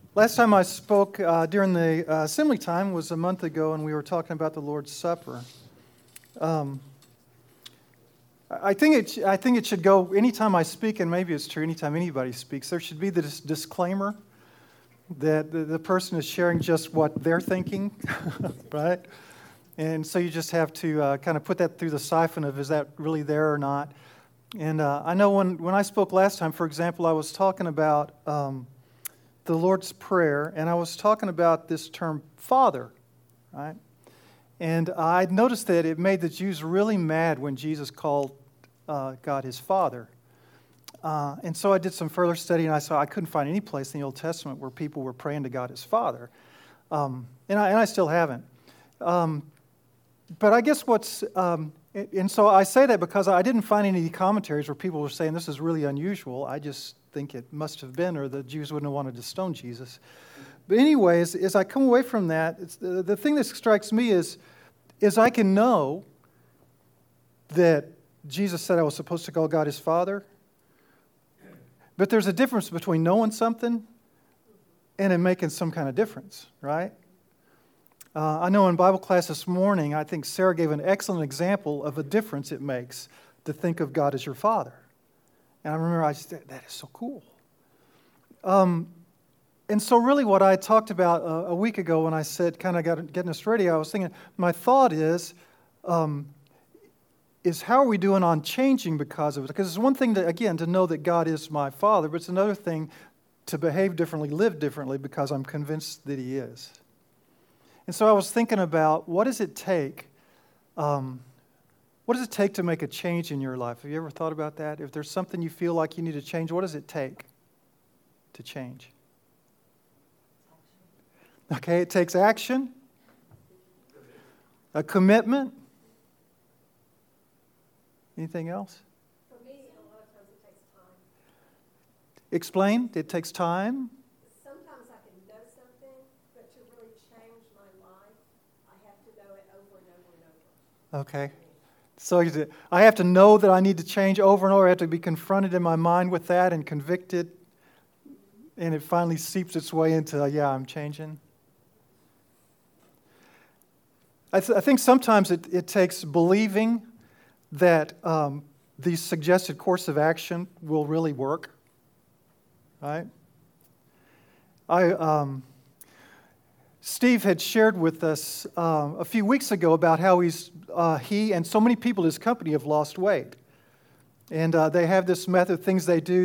Last time I spoke during the assembly time was a month ago, and we were talking about the Lord's Supper. I think it should go anytime I speak, and maybe it's true anytime anybody speaks. There should be this disclaimer that the person is sharing just what they're thinking, right? And so you just have to kind of put that through the siphon of is that really there or not. And I know when I spoke last time, for example, I was talking about the Lord's Prayer, and I was talking about this term Father, right? And I noticed that it made the Jews really mad when Jesus called God his Father. And so I did some further study, and I saw I couldn't find any place in the Old Testament where people were praying to God as Father. And I still haven't. But I guess and so I say that because I didn't find any commentaries where people were saying this is really unusual. I just think it must have been, or the Jews wouldn't have wanted to stone Jesus. But anyways, as I come away from that, the thing that strikes me is I can know that Jesus said I was supposed to call God his Father, but there's a difference between knowing something and it making some kind of difference, right? I know in Bible class this morning, I think Sarah gave an excellent example of a difference it makes to think of God as your Father. And I remember I just said, that is so cool. And so really what I talked about a week ago when I said kind of getting us ready, I was thinking, my thought is how are we doing on changing because of it? Because it's one thing, to know that God is my Father, but it's another thing to behave differently, live differently, because I'm convinced that he is. And so I was thinking about what does it take to make a change in your life? Have you ever thought about that? If there's something you feel like you need to change, what does it take to change? Okay, it takes action, a commitment. Anything else? For me, a lot of times it takes time. Explain. It takes time. Sometimes I can know something, but to really change my life, I have to know it over and over and over. Okay. So I have to know that I need to change over and over. I have to be confronted in my mind with that and convicted. And it finally seeps its way into, I'm changing. I think sometimes it takes believing that the suggested course of action will really work. Right? Steve had shared with us a few weeks ago about how he and so many people in his company have lost weight. And they have this method, things they do.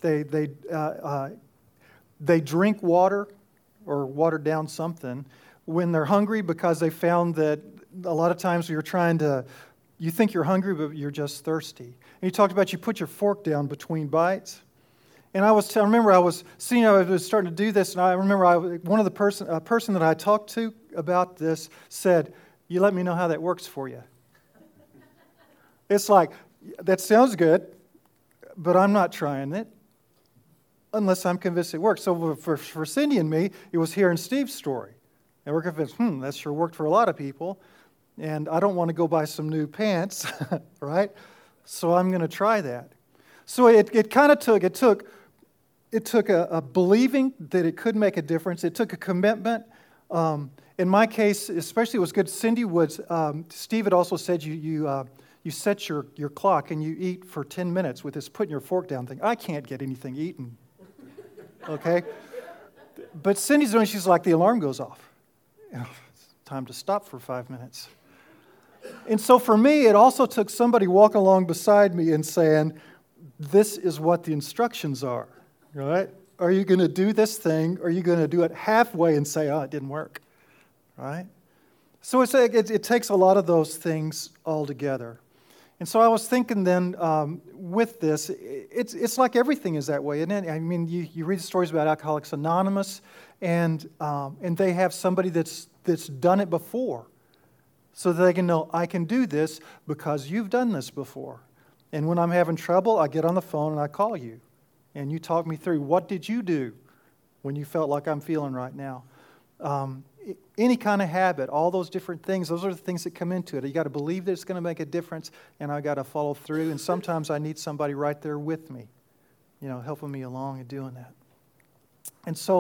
They drink water or water down something when they're hungry, because they found that a lot of times you think you're hungry, but you're just thirsty. And he talked about you put your fork down between bites. And I remember I was starting to do this, and I remember a person that I talked to about this said, "You let me know how that works for you." It's like, that sounds good, but I'm not trying it unless I'm convinced it works. So for Cindy and me, it was hearing Steve's story. And we're convinced, that sure worked for a lot of people. And I don't want to go buy some new pants, right? So I'm going to try that. So it took a believing that it could make a difference. It took a commitment. In my case, especially, it was good. Cindy was. Steve had also said you set your clock and you eat for 10 minutes with this putting your fork down thing. I can't get anything eaten. Okay, but Cindy's doing. She's like, the alarm goes off. It's time to stop for 5 minutes. And so for me, it also took somebody walking along beside me and saying, this is what the instructions are, right? Are you going to do this thing, or are you going to do it halfway and say, it didn't work, right? So it takes a lot of those things all together. And so I was thinking then, with this, it's like everything is that way, isn't it? I mean, you read stories about Alcoholics Anonymous, and they have somebody that's done it before, so that they can know, I can do this because you've done this before. And when I'm having trouble, I get on the phone and I call you, and you talk me through, what did you do when you felt like I'm feeling right now? Any kind of habit, all those different things, those are the things that come into it. You got to believe that it's going to make a difference, and I got to follow through. And sometimes I need somebody right there with me, helping me along and doing that. And so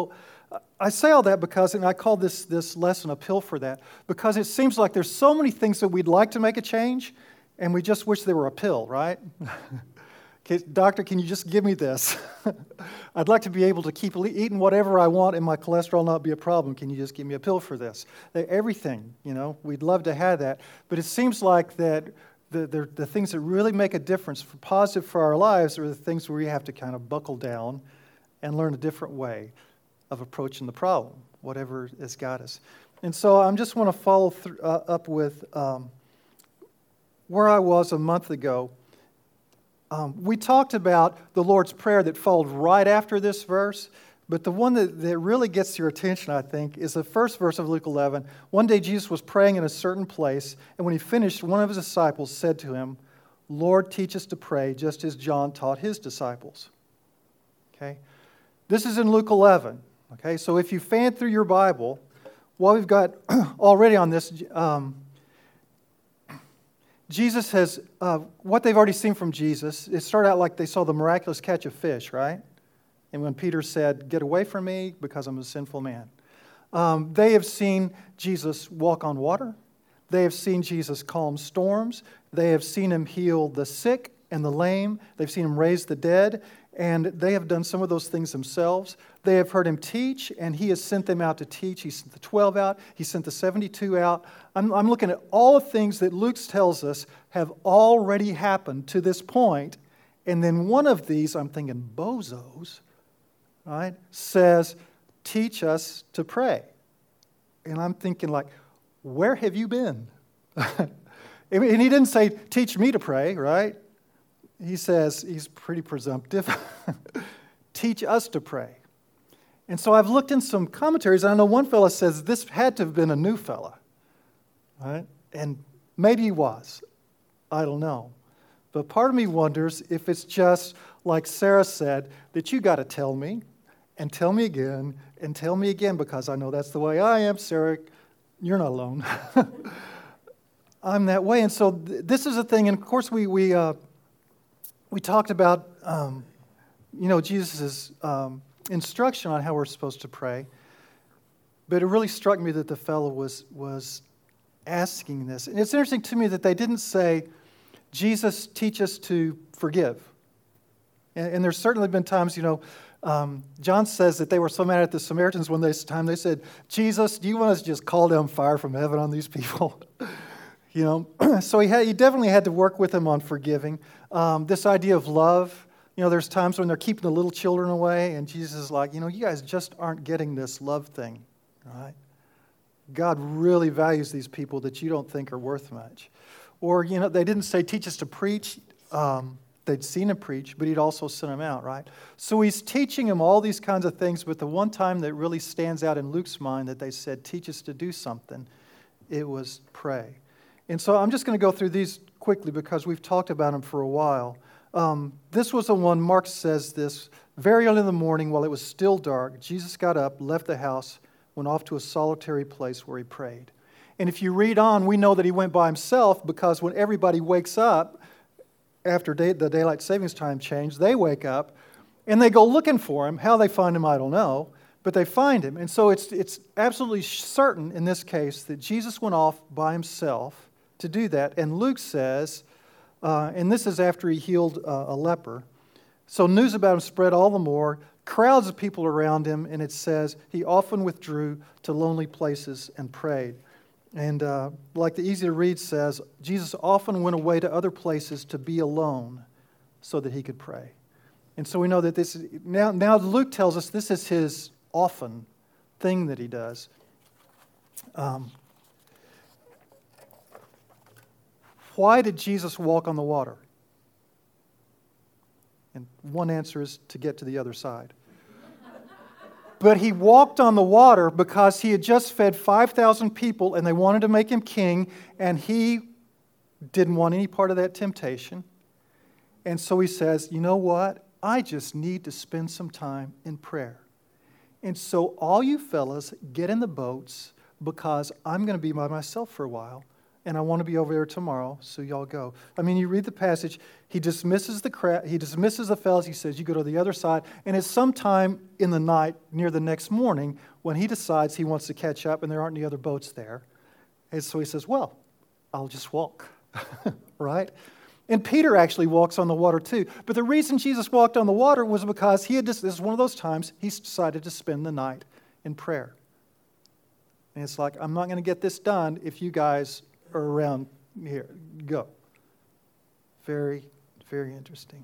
I say all that because, and I call this lesson a pill for that, because it seems like there's so many things that we'd like to make a change, and we just wish they were a pill, right? Okay, doctor, can you just give me this? I'd like to be able to keep eating whatever I want and my cholesterol not be a problem. Can you just give me a pill for this? Everything, we'd love to have that. But it seems like that the things that really make a difference, for positive for our lives, are the things where we have to kind of buckle down and learn a different way of approaching the problem, whatever has got us. And so I just want to follow up with where I was a month ago. We talked about the Lord's Prayer that followed right after this verse, but the one that really gets your attention, I think, is the first verse of Luke 11. One day Jesus was praying in a certain place, and when he finished, one of his disciples said to him, "Lord, teach us to pray, just as John taught his disciples." Okay? This is in Luke 11. Okay? So if you fan through your Bible, what we've got already on this, Jesus has, what they've already seen from Jesus, it started out like they saw the miraculous catch of fish, right? And when Peter said, "Get away from me because I'm a sinful man." They have seen Jesus walk on water. They have seen Jesus calm storms. They have seen him heal the sick and the lame. They've seen him raise the dead. And they have done some of those things themselves. They have heard him teach, and he has sent them out to teach. He sent the 12 out. He sent the 72 out. I'm looking at all the things that Luke tells us have already happened to this point. And then one of these, I'm thinking, bozos, right, says, "Teach us to pray." And I'm thinking, like, where have you been? And he didn't say, "Teach me to pray," right? He says, he's pretty presumptive, "Teach us to pray." And so I've looked in some commentaries, and I know one fella says this had to have been a new fella, right? And maybe he was. I don't know. But part of me wonders if it's just like Sarah said, that you got to tell me, and tell me again, and tell me again, because I know that's the way I am. Sarah, you're not alone. I'm that way. And so this is a thing, and of course we talked about, Jesus' instruction on how we're supposed to pray. But it really struck me that the fellow was asking this. And it's interesting to me that they didn't say, "Jesus, teach us to forgive." And there's certainly been times, John says that they were so mad at the Samaritans when they said, "Jesus, do you want us to just call down fire from heaven on these people?" So he definitely had to work with them on forgiving. This idea of love, there's times when they're keeping the little children away, and Jesus is like, you guys just aren't getting this love thing, right? God really values these people that you don't think are worth much. Or, they didn't say, "Teach us to preach." They'd seen him preach, but he'd also sent him out, right? So he's teaching them all these kinds of things, but the one time that really stands out in Luke's mind that they said, "Teach us to do something," it was pray. And so I'm just going to go through these quickly because we've talked about them for a while. This was the one, Mark says this, very early in the morning while it was still dark, Jesus got up, left the house, went off to a solitary place where he prayed. And if you read on, we know that he went by himself because when everybody wakes up, after the daylight savings time changed, they wake up and they go looking for him. How they find him, I don't know, but they find him. And so it's absolutely certain in this case that Jesus went off by himself to do that. And Luke says, and this is after he healed a leper, so news about him spread all the more, crowds of people around him, and it says he often withdrew to lonely places and prayed. And like the easy to read says, Jesus often went away to other places to be alone so that he could pray. And so we know that this is, now Luke tells us this is his often thing that he does. Why did Jesus walk on the water? And one answer is to get to the other side. But he walked on the water because he had just fed 5,000 people and they wanted to make him king, and he didn't want any part of that temptation. And so he says, "You know what? I just need to spend some time in prayer. And so all you fellas get in the boats because I'm going to be by myself for a while. and I want to be over there tomorrow, so y'all go. I mean, you read the passage, he dismisses the crowd, he dismisses the fellows, he says, you go to the other side, and it's sometime in the night near the next morning when he decides he wants to catch up and there aren't any other boats there. And so he says, well, I'll just walk, right? And Peter actually walks on the water too. But the reason Jesus walked on the water was because this is one of those times he's decided to spend the night in prayer. And it's like, I'm not going to get this done if you guys are around here. Go. Very, very interesting.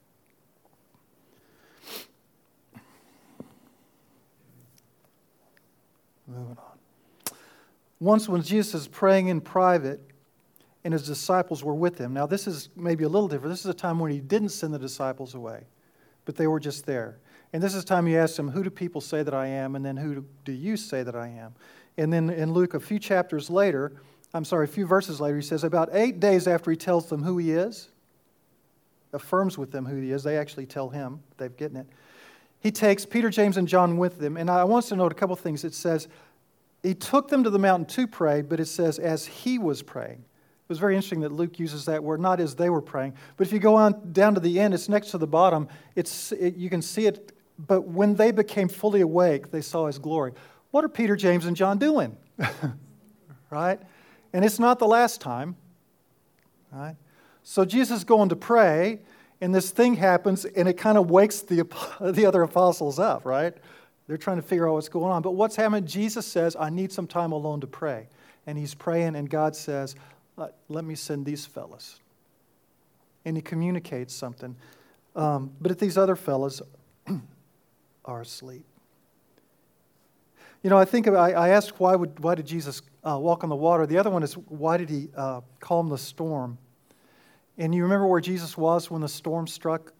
Moving on. Once when Jesus is praying in private and his disciples were with him. Now this is maybe a little different. This is a time when he didn't send the disciples away, but they were just there. And this is the time he asked them, who do people say that I am? And then who do you say that I am? And then in Luke, a few verses later, he says, about 8 days after he tells them who he is, affirms with them who he is, they actually tell him, they've gotten it. He takes Peter, James, and John with them. And I want us to note a couple things. It says, he took them to the mountain to pray, but it says, as he was praying. It was very interesting that Luke uses that word, not as they were praying. But if you go on down to the end, it's next to the bottom. You can see it. But when they became fully awake, they saw his glory. What are Peter, James, and John doing? Right? And it's not the last time. Right? So Jesus is going to pray, and this thing happens, and it kind of wakes the other apostles up, right? They're trying to figure out what's going on. But what's happening? Jesus says, I need some time alone to pray. And he's praying, and God says, let me send these fellas. And he communicates something. But these other fellas are asleep. You know, I asked why did Jesus walk on the water? The other one is, why did he calm the storm? And you remember where Jesus was when the storm struck?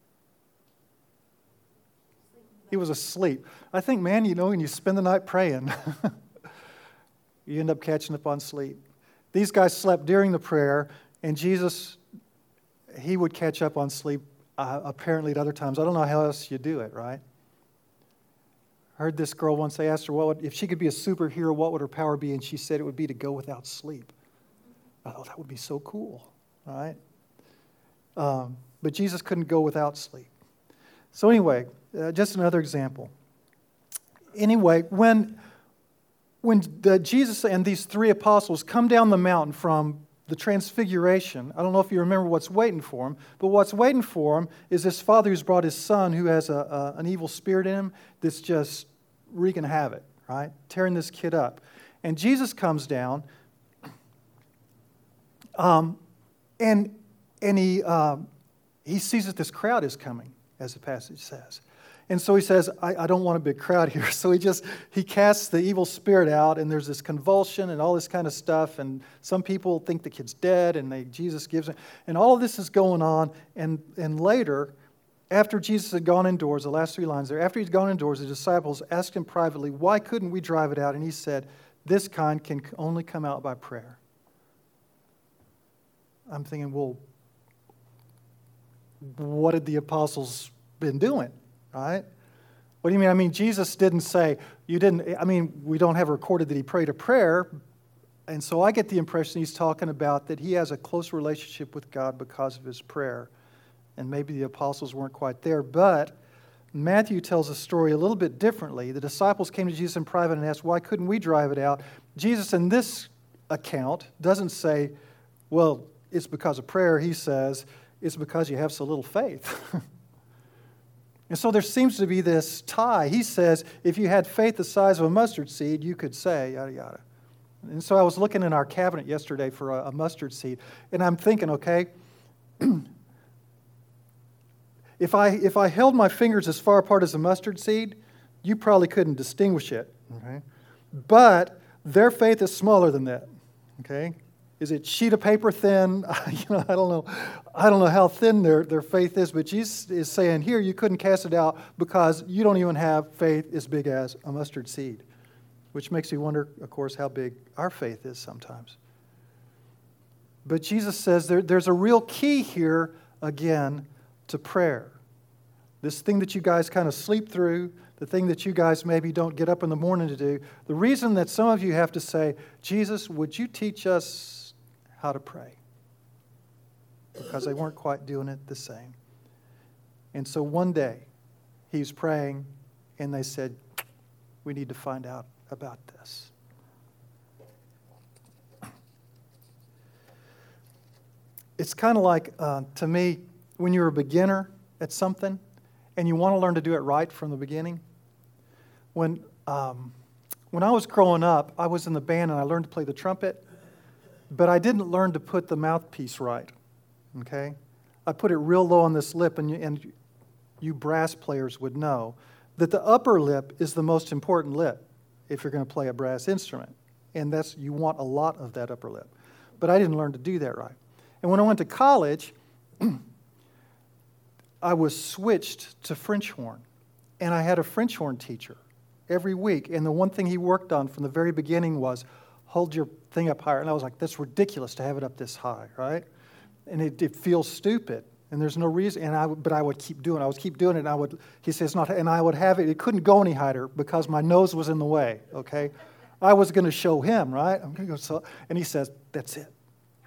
He was asleep. I think, man, when you spend the night praying, you end up catching up on sleep. These guys slept during the prayer, and Jesus, he would catch up on sleep apparently at other times. I don't know how else you do it, right? I heard this girl once, they asked her, if she could be a superhero, what would her power be? And she said it would be to go without sleep. I thought that would be so cool, right? But Jesus couldn't go without sleep. So anyway, just another example. Anyway, when Jesus and these three apostles come down the mountain from the transfiguration, I don't know if you remember what's waiting for him, but what's waiting for him is this father who's brought his son who has an evil spirit in him that's just wreaking havoc, right? Tearing this kid up. And Jesus comes down, and he sees that this crowd is coming, as the passage says. And so he says, I don't want a big crowd here. So he casts the evil spirit out, and there's this convulsion and all this kind of stuff. And some people think the kid's dead, and Jesus gives it. And all of this is going on. And later, after Jesus had gone indoors, the last 3 lines there, after he'd gone indoors, the disciples asked him privately, why couldn't we drive it out? And he said, this kind can only come out by prayer. I'm thinking, well, what had the apostles been doing? Right? What do you mean? I mean, Jesus didn't say, we don't have recorded that he prayed a prayer. And so I get the impression he's talking about that he has a close relationship with God because of his prayer. And maybe the apostles weren't quite there. But Matthew tells the story a little bit differently. The disciples came to Jesus in private and asked, why couldn't we drive it out? Jesus, in this account, doesn't say, well, it's because of prayer. He says, it's because you have so little faith. And so there seems to be this tie. He says, if you had faith the size of a mustard seed, you could say, yada, yada. And so I was looking in our cabinet yesterday for a mustard seed, and I'm thinking, okay, if I held my fingers as far apart as a mustard seed, you probably couldn't distinguish it. Okay? But their faith is smaller than that. Okay? Is it sheet of paper thin? I don't know. I don't know how thin their faith is, but Jesus is saying here you couldn't cast it out because you don't even have faith as big as a mustard seed, which makes you wonder, of course, how big our faith is sometimes. But Jesus says there's a real key here, again, to prayer. This thing that you guys kind of sleep through, the thing that you guys maybe don't get up in the morning to do, the reason that some of you have to say, Jesus, would you teach us how to pray because they weren't quite doing it the same. And so one day, he's praying, and they said, we need to find out about this. It's kind of like, to me, when you're a beginner at something and you want to learn to do it right from the beginning. When I was growing up, I was in the band and I learned to play the trumpet, but I didn't learn to put the mouthpiece right, okay? I put it real low on this lip, and you brass players would know that the upper lip is the most important lip if you're going to play a brass instrument, and you want a lot of that upper lip. But I didn't learn to do that right. And when I went to college, I was switched to French horn, and I had a French horn teacher every week, and the one thing he worked on from the very beginning was hold your thing up higher. And I was like, that's ridiculous to have it up this high, right? And it feels stupid, and there's no reason. But I would keep doing it. I would keep doing it, and he says not, and I would have it. It couldn't go any higher because my nose was in the way. Okay, I was going to show him, right? I'm going to go. And he says, that's it.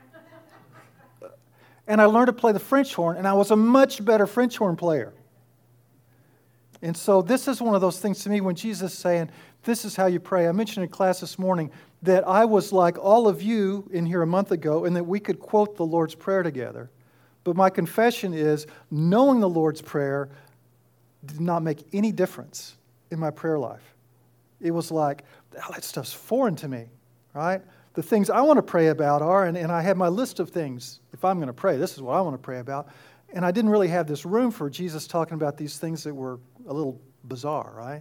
And I learned to play the French horn, and I was a much better French horn player. And so this is one of those things to me when Jesus is saying, this is how you pray. I mentioned in class this morning that I was like all of you in here a month ago and that we could quote the Lord's Prayer together. But my confession is knowing the Lord's Prayer did not make any difference in my prayer life. It was like, oh, that stuff's foreign to me, right? The things I want to pray about are, and I have my list of things. If I'm going to pray, this is what I want to pray about. And I didn't really have this room for Jesus talking about these things that were a little bizarre, right?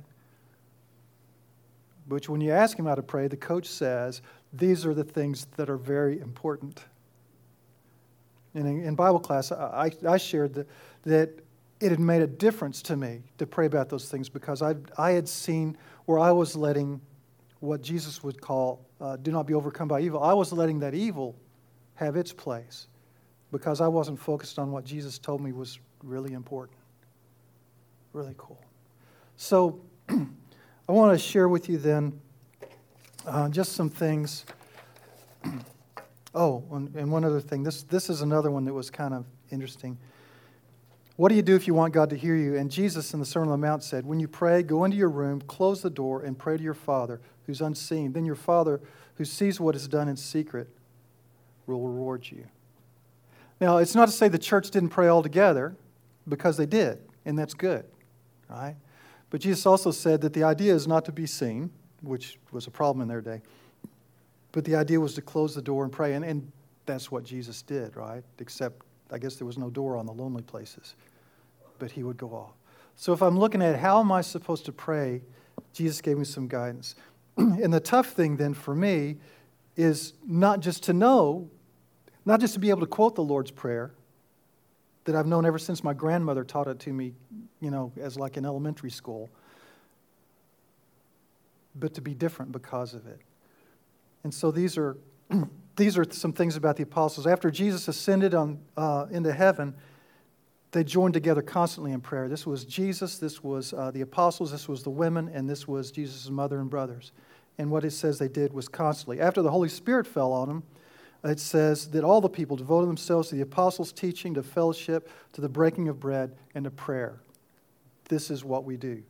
But when you ask him how to pray, the coach says, these are the things that are very important. And in Bible class, I shared that it had made a difference to me to pray about those things because I had seen where I was letting what Jesus would call, do not be overcome by evil. I was letting that evil have its place because I wasn't focused on what Jesus told me was really important. Really cool. So I want to share with you then just some things. Oh, and one other thing. This is another one that was kind of interesting. What do you do if you want God to hear you? And Jesus in the Sermon on the Mount said, when you pray, go into your room, close the door, and pray to your Father who's unseen. Then your Father who sees what is done in secret will reward you. Now, it's not to say the church didn't pray all together, because they did, and that's good, right? But Jesus also said that the idea is not to be seen, which was a problem in their day, but the idea was to close the door and pray, and that's what Jesus did, right? Except, I guess there was no door on the lonely places, but he would go off. So if I'm looking at how am I supposed to pray, Jesus gave me some guidance. And the tough thing then for me is not just to know, not just to be able to quote the Lord's Prayer that I've known ever since my grandmother taught it to me, as like in elementary school, but to be different because of it. And so these are some things about the apostles. After Jesus ascended into heaven, they joined together constantly in prayer. This was Jesus, this was the apostles, this was the women, and this was Jesus' mother and brothers. And what it says they did was constantly. After the Holy Spirit fell on them, it says that all the people devoted themselves to the apostles' teaching, to fellowship, to the breaking of bread, and to prayer. This is what we do.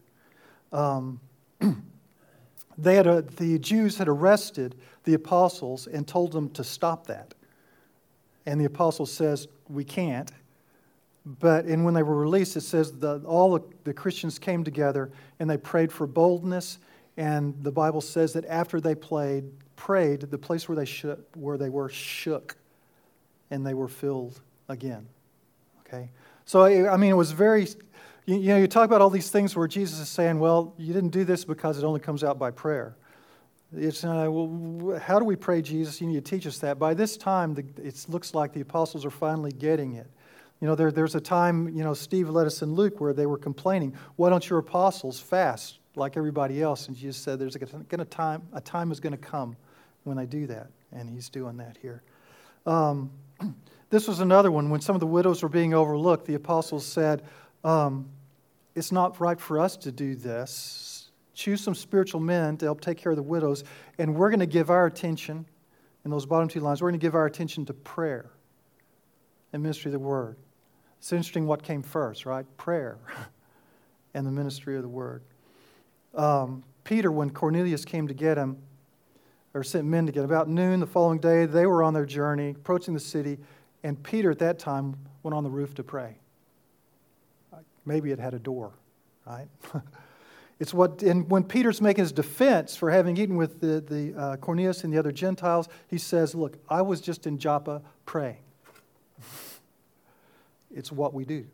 The Jews had arrested the apostles and told them to stop that. And the apostle says, we can't. And when they were released, it says that all the Christians came together and they prayed for boldness. And the Bible says that after they prayed, the place where they were shook, and they were filled again. Okay, so it was very. You talk about all these things where Jesus is saying, well, you didn't do this because it only comes out by prayer. It's well, how do we pray, Jesus? You need to teach us that. By this time, it looks like the apostles are finally getting it. There's a time, Steve led us in Luke where they were complaining, why don't your apostles fast like everybody else? And Jesus said, a time is going to come when they do that. And he's doing that here. This was another one. When some of the widows were being overlooked, the apostles said, it's not right for us to do this. Choose some spiritual men to help take care of the widows, and we're going to give our attention in those bottom two lines, we're going to give our attention to prayer and ministry of the Word. It's interesting what came first, right? Prayer and the ministry of the Word. Peter, when Cornelius came to get him, or sent men to get him, about noon the following day, they were on their journey, approaching the city, and Peter at that time went on the roof to pray. Maybe it had a door, right? And when Peter's making his defense for having eaten with the Cornelius and the other Gentiles, he says, look, I was just in Joppa praying. It's what we do.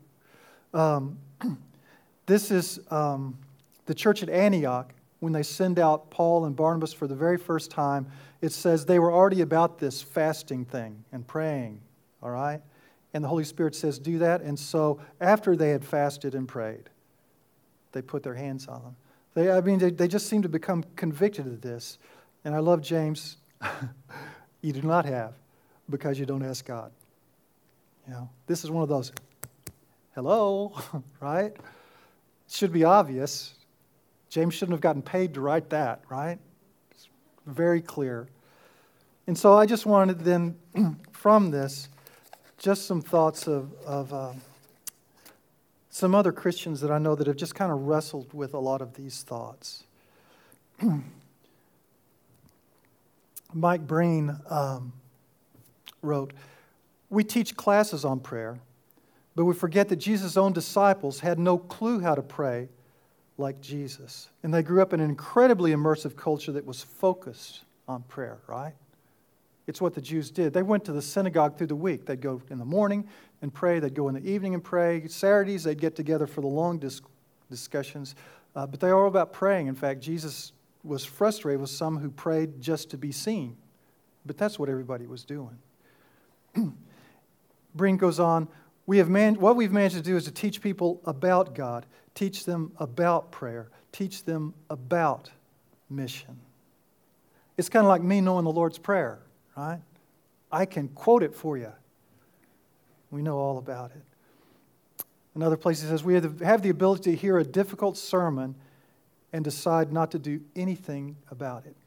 This is the church at Antioch. When they send out Paul and Barnabas for the very first time, it says they were already about this fasting thing and praying, all right? And the Holy Spirit says, do that. And so after they had fasted and prayed, they put their hands on them. They just seem to become convicted of this. And I love James. You do not have because you don't ask God. You know, this is one of those, hello, right? It should be obvious. James shouldn't have gotten paid to write that, right? It's very clear. And so I just wanted then, from this, just some thoughts of some other Christians that I know that have just kind of wrestled with a lot of these thoughts. Mike Breen wrote, we teach classes on prayer, but we forget that Jesus' own disciples had no clue how to pray like Jesus. And they grew up in an incredibly immersive culture that was focused on prayer, right? It's what the Jews did. They went to the synagogue through the week. They'd go in the morning and pray. They'd go in the evening and pray. Saturdays, they'd get together for the long discussions. But they were all about praying. In fact, Jesus was frustrated with some who prayed just to be seen. But that's what everybody was doing. Breen goes on, what we've managed to do is to teach people about God, teach them about prayer, teach them about mission. It's kind of like me knowing the Lord's Prayer, right? I can quote it for you. We know all about it. Another place he says, we have the ability to hear a difficult sermon and decide not to do anything about it.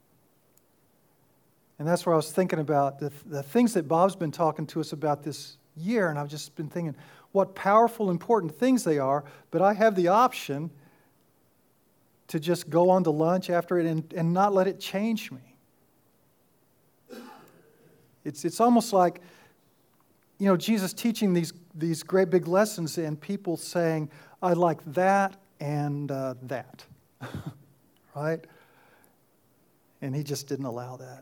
And that's where I was thinking about the things that Bob's been talking to us about this year, and I've just been thinking what powerful, important things they are, but I have the option to just go on to lunch after it and not let it change me. It's almost like, you know, Jesus teaching these great big lessons and people saying, I like that and that, right? And he just didn't allow that.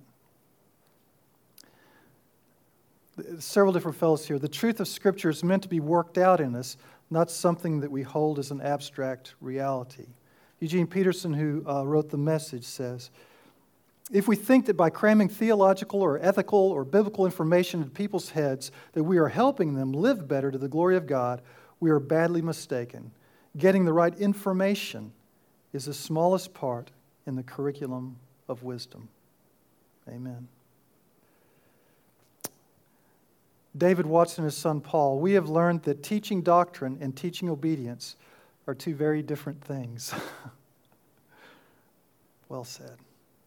Several different fellows here. The truth of Scripture is meant to be worked out in us, not something that we hold as an abstract reality. Eugene Peterson, who wrote The Message, says, if we think that by cramming theological or ethical or biblical information into people's heads that we are helping them live better to the glory of God, we are badly mistaken. Getting the right information is the smallest part in the curriculum of wisdom. Amen. David Watson and his son Paul, we have learned that teaching doctrine and teaching obedience are two very different things. Well said.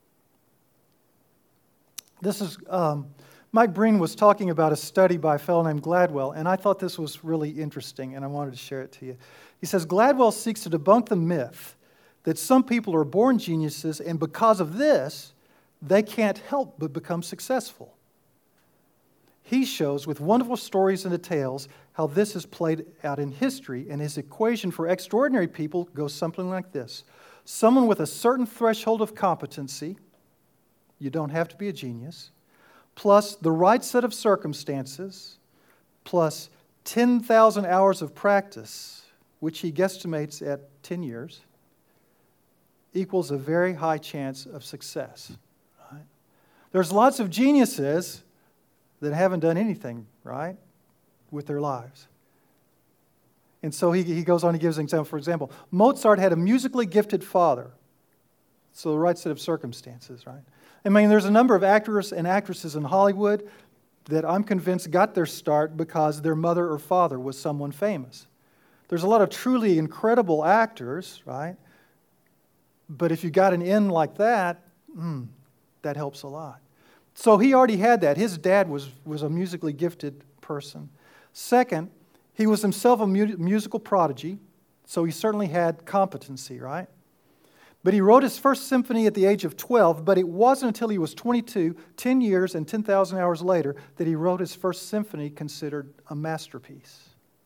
This is, Mike Breen was talking about a study by a fellow named Gladwell, and I thought this was really interesting, and I wanted to share it to you. He says, Gladwell seeks to debunk the myth that some people are born geniuses, and because of this, they can't help but become successful. He shows with wonderful stories and details how this is played out in history, and his equation for extraordinary people goes something like this. Someone with a certain threshold of competency, you don't have to be a genius, plus the right set of circumstances, plus 10,000 hours of practice, which he guesstimates at 10 years, equals a very high chance of success. Right? There's lots of geniuses that haven't done anything, right, with their lives. And so he goes on, he gives an example. For example, Mozart had a musically gifted father. So the right set of circumstances, right? I mean, there's a number of actors and actresses in Hollywood that I'm convinced got their start because their mother or father was someone famous. There's a lot of truly incredible actors, right? But if you got an in like that, that helps a lot. So he already had that. His dad was a musically gifted person. Second, he was himself a musical prodigy, so he certainly had competency, right? But he wrote his first symphony at the age of 12, but it wasn't until he was 22, 10 years and 10,000 hours later, that he wrote his first symphony considered a masterpiece.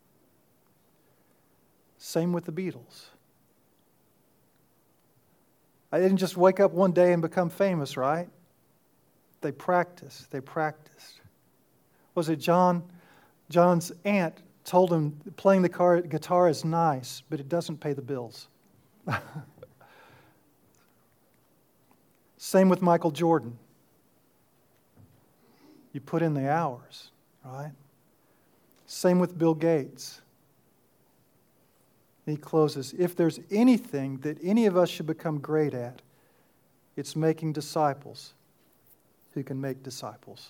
Same with the Beatles. I didn't just wake up one day and become famous, right? They practiced. Was it John's aunt told him playing the guitar is nice, but it doesn't pay the bills. Same with Michael Jordan. You put in the hours, right? Same with Bill Gates. He closes, if there's anything that any of us should become great at, it's making disciples who can make disciples.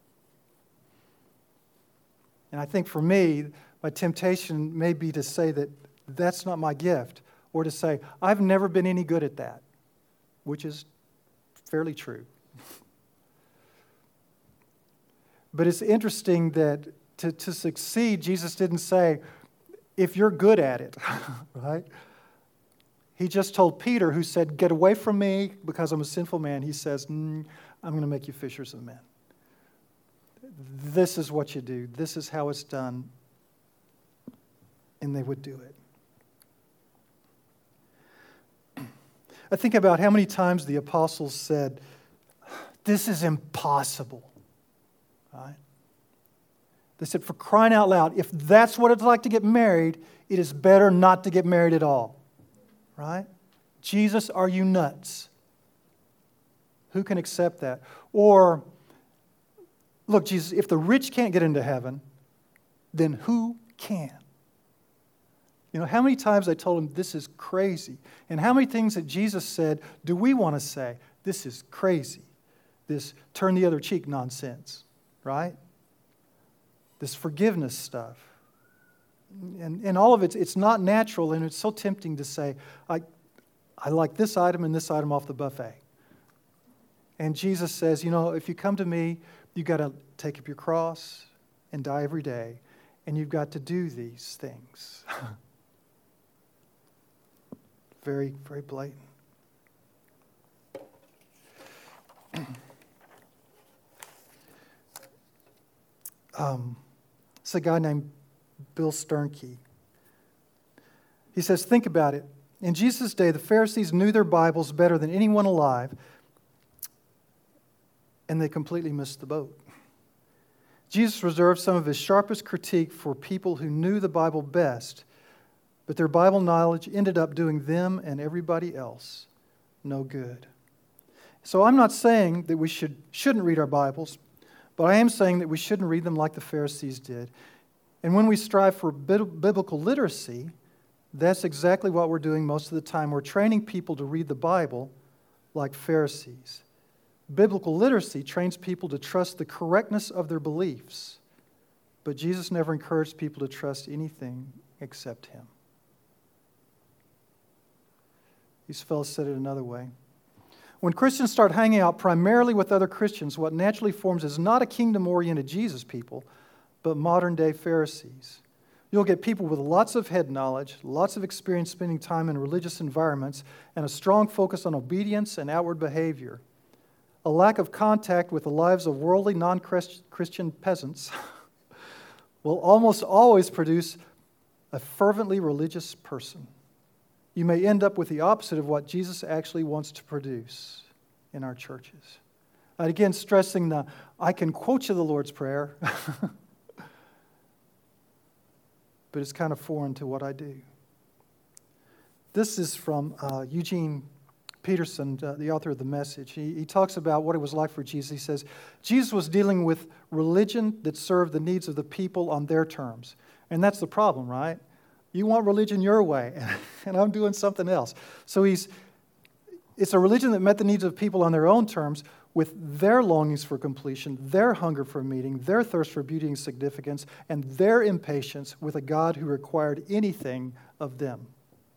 And I think for me, my temptation may be to say that that's not my gift, or to say, I've never been any good at that, which is fairly true. But it's interesting that to succeed, Jesus didn't say, if you're good at it, right? He just told Peter, who said, get away from me because I'm a sinful man. He says, I'm going to make you fishers of men. This is what you do. This is how it's done. And they would do it. I think about how many times the apostles said, this is impossible. Right? They said, for crying out loud, if that's what it's like to get married, it is better not to get married at all. Right? Jesus, are you nuts? Who can accept that? Or, look, Jesus, if the rich can't get into heaven, then who can? You know, how many times I told him this is crazy? And how many things that Jesus said do we want to say? This is crazy. This turn the other cheek nonsense, right? This forgiveness stuff. And all of it's not natural, and it's so tempting to say, I like this item and this item off the buffet. And Jesus says, you know, if you come to me, you've got to take up your cross and die every day, and you've got to do these things. Very, very blatant. It's a guy named Bill Sternke. He says, think about it. In Jesus' day, the Pharisees knew their Bibles better than anyone alive, and they completely missed the boat. Jesus reserved some of his sharpest critique for people who knew the Bible best, but their Bible knowledge ended up doing them and everybody else no good. So I'm not saying that we shouldn't read our Bibles, but I am saying that we shouldn't read them like the Pharisees did. And when we strive for biblical literacy, that's exactly what we're doing most of the time. We're training people to read the Bible like Pharisees. Biblical literacy trains people to trust the correctness of their beliefs, but Jesus never encouraged people to trust anything except him. These fellows said it another way. When Christians start hanging out primarily with other Christians, what naturally forms is not a kingdom-oriented Jesus people, but modern-day Pharisees. You'll get people with lots of head knowledge, lots of experience spending time in religious environments, and a strong focus on obedience and outward behavior. A lack of contact with the lives of worldly, non-Christian peasants will almost always produce a fervently religious person. You may end up with the opposite of what Jesus actually wants to produce in our churches. And again, stressing I can quote you the Lord's Prayer, but it's kind of foreign to what I do. This is from Eugene Peterson, the author of The Message. He talks about what it was like for Jesus. He says, Jesus was dealing with religion that served the needs of the people on their terms. And that's the problem, right? You want religion your way, and I'm doing something else. So it's a religion that met the needs of people on their own terms, with their longings for completion, their hunger for meaning, their thirst for beauty and significance, and their impatience with a God who required anything of them.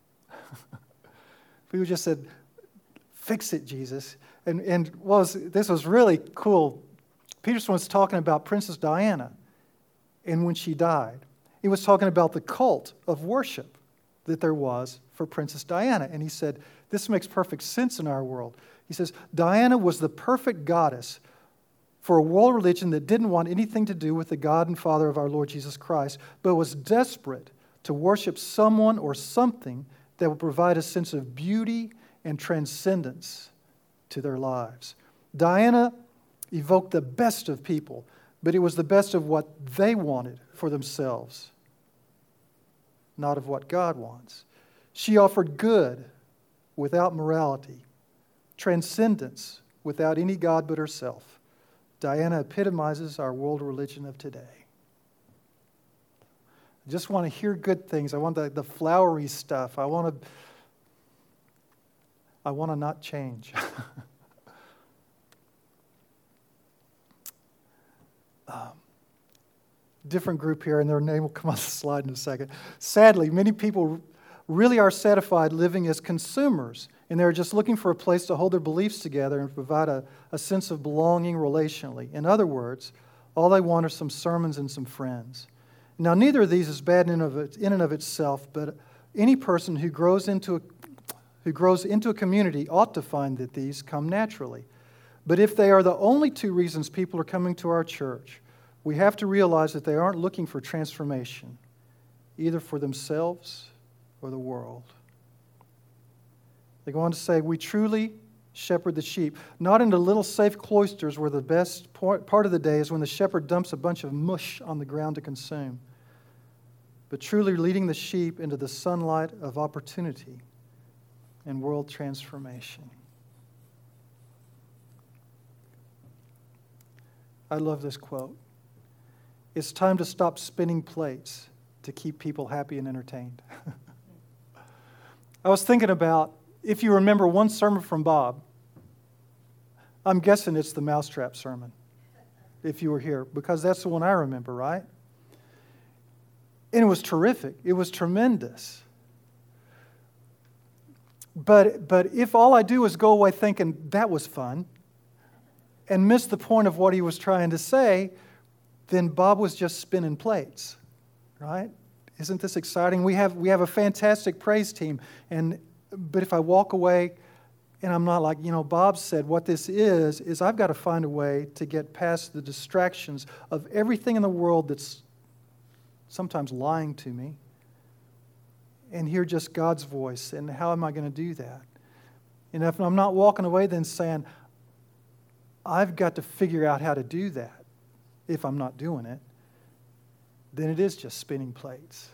People just said, fix it, Jesus. And this was really cool Peterson was talking about Princess Diana and when she died. He was talking about the cult of worship that there was for Princess Diana. And he said, this makes perfect sense in our world. He says, Diana was the perfect goddess for a world religion that didn't want anything to do with the God and Father of our Lord Jesus Christ, but was desperate to worship someone or something that would provide a sense of beauty and transcendence to their lives. Diana evoked the best of people, but it was the best of what they wanted for themselves, not of what God wants. She offered good without morality, transcendence without any God but herself. Diana epitomizes our world religion of today. I just want to hear good things. I want the flowery stuff. I want to not change. Different group here, and their name will come on the slide in a second. Sadly, many people really are satisfied living as consumers, and they're just looking for a place to hold their beliefs together and provide a sense of belonging relationally. In other words, all they want are some sermons and some friends. Now, neither of these is bad in and of itself, but any person who grows into a community ought to find that these come naturally. But if they are the only two reasons people are coming to our church, we have to realize that they aren't looking for transformation, either for themselves or the world. They go on to say, we truly shepherd the sheep, not into little safe cloisters where the best part of the day is when the shepherd dumps a bunch of mush on the ground to consume, but truly leading the sheep into the sunlight of opportunity and world transformation. I love this quote. It's time to stop spinning plates to keep people happy and entertained. I was thinking about, if you remember one sermon from Bob, I'm guessing it's the mousetrap sermon, if you were here, because that's the one I remember, right? And it was terrific. It was tremendous. But if all I do is go away thinking that was fun and miss the point of what he was trying to say, then Bob was just spinning plates, right? Isn't this exciting? We have a fantastic praise team, but if I walk away and I'm not like, Bob said, what this is I've got to find a way to get past the distractions of everything in the world that's sometimes lying to me and hear just God's voice. And how am I going to do that? And if I'm not walking away then saying, I've got to figure out how to do that, if I'm not doing it, then it is just spinning plates.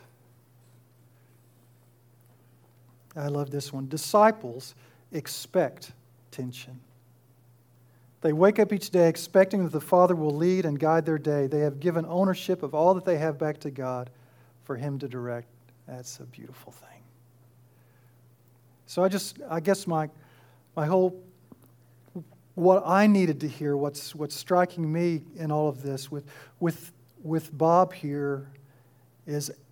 I love this one. Disciples expect tension. They wake up each day expecting that the Father will lead and guide their day. They have given ownership of all that they have back to God for Him to direct. That's a beautiful thing. So I guess my whole, what I needed to hear, what's striking me in all of this with Bob here is, and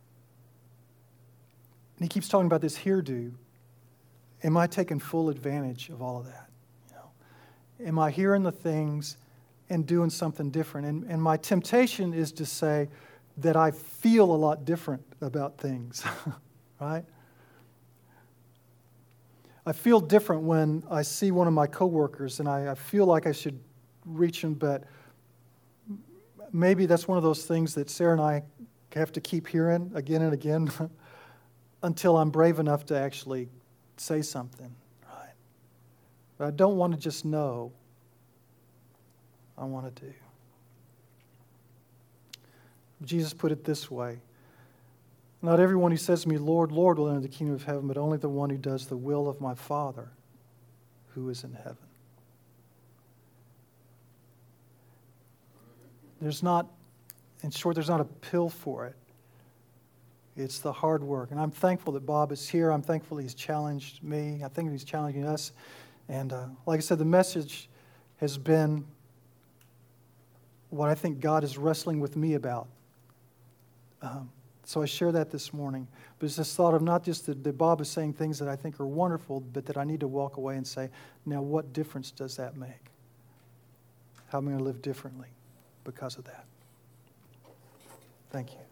he keeps talking about this here do. Am I taking full advantage of all of that? Am I hearing the things and doing something different? And my temptation is to say that I feel a lot different about things, right? I feel different when I see one of my coworkers and I feel like I should reach him, but maybe that's one of those things that Sarah and I have to keep hearing again and again until I'm brave enough to actually say something, right? But I don't want to just know. I want to do. Jesus put it this way. Not everyone who says to me, Lord, Lord, will enter the kingdom of heaven, but only the one who does the will of my Father who is in heaven. There's not a pill for it. It's the hard work. And I'm thankful that Bob is here. I'm thankful he's challenged me. I think he's challenging us. And like I said, the message has been what I think God is wrestling with me about. So I share that this morning. But it's this thought of not just that Bob is saying things that I think are wonderful, but that I need to walk away and say, now what difference does that make? how I'm going to live differently because of that. Thank you.